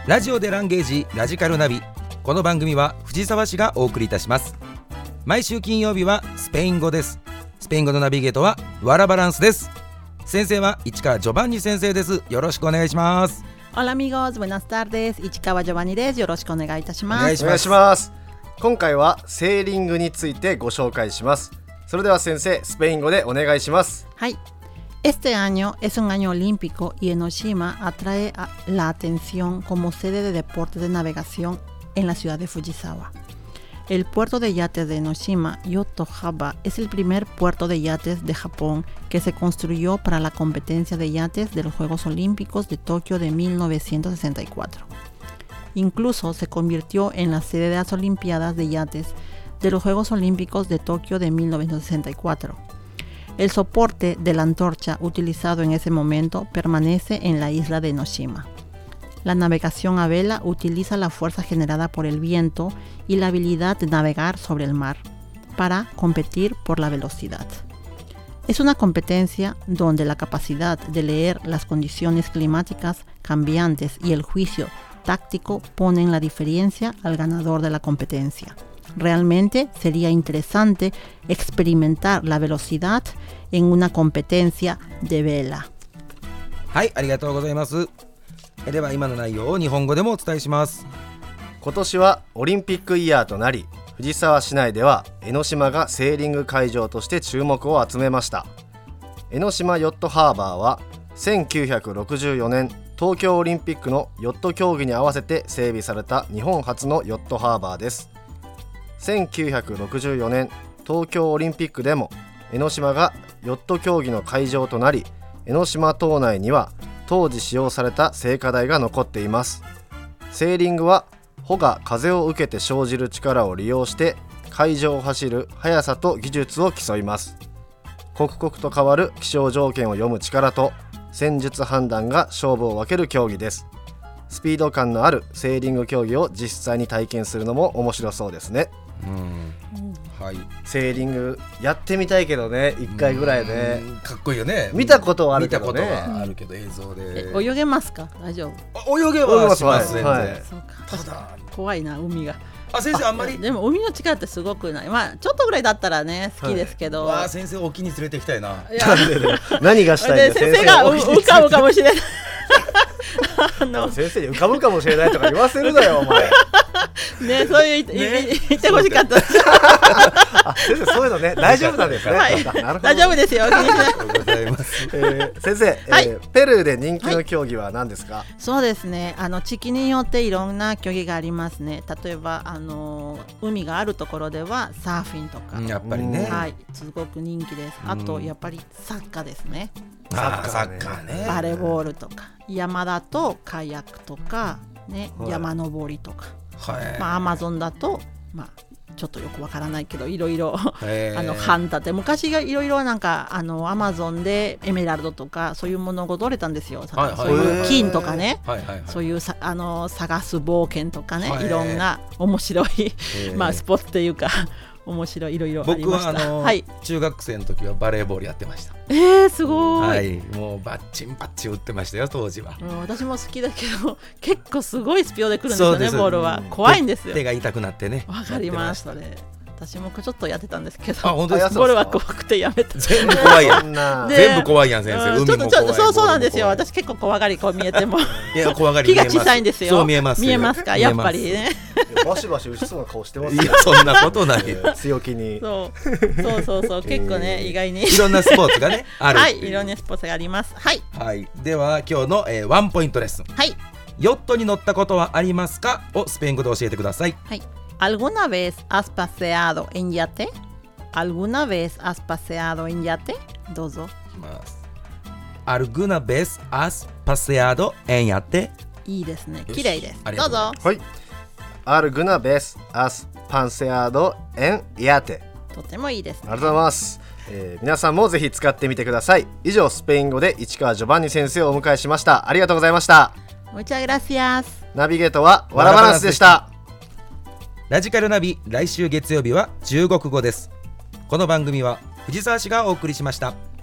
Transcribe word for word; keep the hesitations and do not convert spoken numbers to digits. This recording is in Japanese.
ラジオでランゲージラジカルナビ。この番組は藤沢市がお送りいたします。毎週金曜日はスペイン語です。スペイン語のナビゲートはワラバランスです。先生は市川ジョバンニ先生です。よろしくお願いします。 Hola amigos, buenas tardes. 市川ジョバンニです。よろしくお願いいたします。 お願いします。お願いします。今回はセーリングについてご紹介します。それでは先生、スペイン語でお願いします。 はい。Este año es un año olímpico y Enoshima atrae a la atención como sede de deportes de navegación en la ciudad de Fujisawa. El puerto de yates de Enoshima, Yokohama, es el primer puerto de yates de Japón que se construyó para la competencia de yates de los Juegos Olímpicos de Tokio de mil novecientos sesenta y cuatro. Incluso se convirtió en la sede de las Olimpiadas de yates de los Juegos Olímpicos de Tokio de mil novecientos sesenta y cuatro. El soporte de la antorcha utilizado en ese momento permanece en la isla de Enoshima. La navegación a vela utiliza la fuerza generada por el viento y la habilidad de navegar sobre el mar para competir por la velocidad. Es una competencia donde la capacidad de leer las condiciones climáticas cambiantes y el juicio táctico ponen la diferencia al ganador de la competencia. Realmente sería interesante experimentar la velocidad en una competencia de vela. はい、ありがとうございます。では今の内容を日本語でもお伝えします。 今年はオリンピックイヤーとなり、藤沢市内では江ノ島がセーリング会場として注目を集めました。江ノ島ヨットハーバーはせんきゅうひゃくろくじゅうよねん東京オリンピックのヨット競技に合わせて整備された日本初のヨットハーバーです。せんきゅうひゃくろくじゅうよねん東京オリンピックでも江ノ島がヨット競技の会場となり、江ノ島島内には当時使用された聖火台が残っています。セーリングは帆が風を受けて生じる力を利用して海上を走る速さと技術を競います。刻々と変わる気象条件を読む力と戦術判断が勝負を分ける競技です。スピード感のあるセーリング競技を実際に体験するのも面白そうですね。うん、はい、セーリングやってみたいけどね、いっかいぐらいね。 かっこいいよね。 見たことはあるけどね。 見たことはあるけど映像で。 泳げますか？大丈夫？泳げはします全然。はい、 そうか。ただ怖いな、海が。 あ、先生あんまり。 でも海の力ってすごくない。まあちょっとぐらいだったらね好きですけど。 はい、わあ先生沖に連れて行きたいな。 何がしたいんだ。 先生が浮かぶかもしれない。 あの先生に浮かぶかもしれないとか言わせるなよお前。 ね、そういう言ってほしかった。 あ、先生そういうのね大丈夫なんですね。 はい、なるほど、大丈夫ですよ。ありがとうございます。えー、先生、はい、えー、ペルーで人気の競技は何ですか？はい、 そうですね。あの地域によっていろんな競技がありますね。例えばあの海があるところではサーフィンとか、 やっぱりね、 はい、すごく人気です。あとやっぱりサッカーですね。 あー、サッカーね。 バレーボールとか、山だとカヤックとかね、はい、山登りとか。はい、まあアマゾンだとまあちょっとよくわからないけどいろいろあのハンタって昔がいろいろなんかあのアマゾンでエメラルドとかそういうものが取れたんですよ。はいはい、そういう金とかね、はいはいはい、そういうさあの探す冒険とかね、いろんな面白いまあスポーツというか面白いいろいろありました。 僕はあの、はい、中学生の時はバレーボールやってました。 えー、すごい、 はい、もうバッチンバッチン打ってましたよ当時は。 もう私も好きだけど結構すごいスピードで来るんですよね。ボールは怖いんですよ。 手が痛くなってね。 わかります。それ私もちょっとやってたんですけど、 あ、本当ですか？ ボールは怖くてやめた。 全部怖いやん。全部怖いやん先生。 うん、海も怖い。そうそうなんですよ。私結構怖がりこう見えても。 いや怖がり見えます。 気が小さいんですよ。 そう見えます。 見えますか？やっぱりね。 バシバシ打ちそうな顔してますよ。 いやそんなことない。 強気に。 そうそうそうそう結構ね、意外にいろんなスポーツがねある。 はい、いろんなスポーツがあります。はい。 はい。では今日の、えー、ワンポイントレッスン。 はい。 ヨットに乗ったことはありますかをスペイン語で教えてください。 はい。¿Alguna vez has paseado en yate? ¿Alguna vez has paseado en yate? どうぞ。 ¿Alguna vez has paseado en yate? いいですね。綺麗です。どうぞ。 はい。¿Alguna vez has paseado en yate? とてもいいですね。 ありがとうございます。えー、皆さんもぜひ使ってみてください。以上スペイン語で市川ジョバンニ先生をお迎えしました。ありがとうございました。 Muchas gracias。 ナビゲートはワラバランスでした。 ラジカルナビ、来週月曜日は中国語です。この番組は藤沢市がお送りしました。